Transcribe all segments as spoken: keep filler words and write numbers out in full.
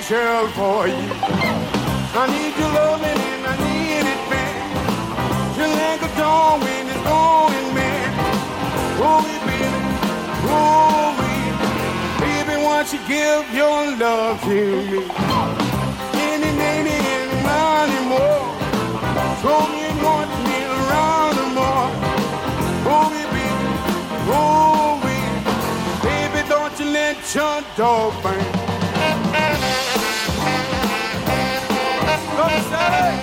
angel for you. I need your loving and I need it, man. You're like a dawn when it's going, man. Oh, baby, oh, baby. Baby, won't you give your love to me? Any, any, any, money more. Throw me and want me around the more. Oh, baby, oh, baby. Baby, don't you let your dog bang. Come say.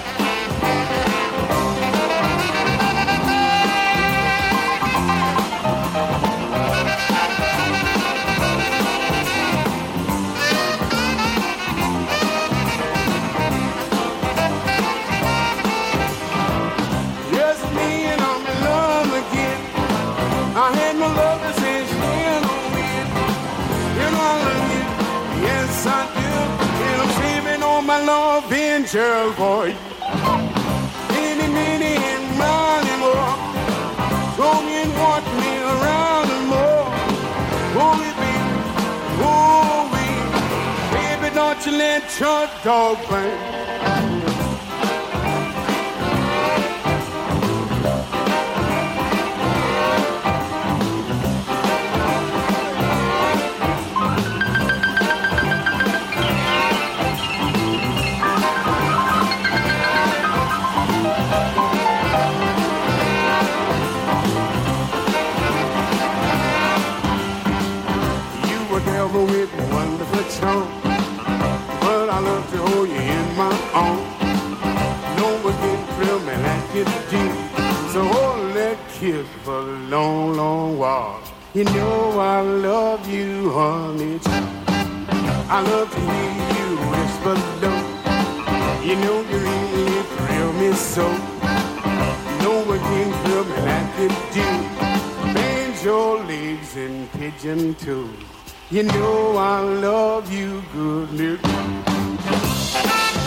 Yes, me and I'm in love again. I had no love since then on it. You know I love you. Yes, I do. And I'm saving all my love in jail for you. Any, many, and money more. Throw me and want me around and more. Oh, baby, oh, baby. Baby, don't you let your dog bang. With wonderful charm, but I love to hold you in my arms. No one can thrill me like you do, so hold that kiss for a long, long while. You know I love you, honey. I love to hear you whisper low. You know you really thrill me so. No one can thrill me like you do. Bend your legs and pigeon toes. You know I love you good, little.